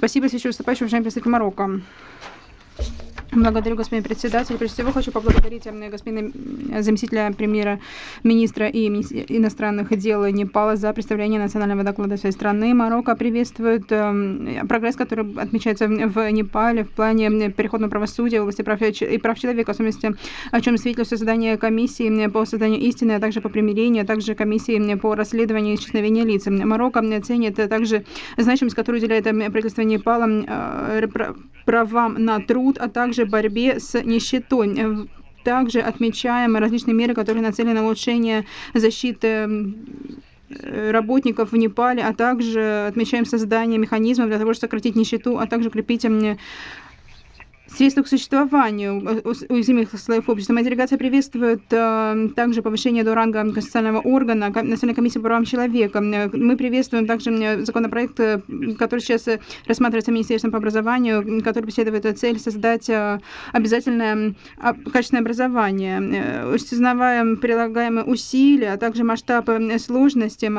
Спасибо, следующий выступающий, уважаемый представитель Марокко. Благодарю, господин председатель. Прежде всего, хочу поблагодарить господина заместителя премьер-министра и иностранных дел Непала за представление национального доклада своей страны. Марокко приветствует прогресс, который отмечается в Непале в плане переходного правосудия в области прав человека, в особенности, о чем свидетельствует создание комиссии по созданию истины, а также по примирению, а также комиссии по расследованию исчезновения лиц. Марокко ценит также значимость, которую уделяет правительство Непала правам на труд, а также борьбе с нищетой. Также отмечаем различные меры, которые нацелены на улучшение защиты работников в Непале, а также отмечаем создание механизмов для того, чтобы сократить нищету, а также укрепить средства к существованию уязвимых слоев общества. Моя делегация приветствует также повышение до ранга конституционального органа Национальной комиссии по правам человека. Мы приветствуем также законопроект, который сейчас рассматривается Министерством по образованию, который преследует цель создать обязательное качественное образование. Осознаваем прилагаемые усилия, а также масштаб сложности,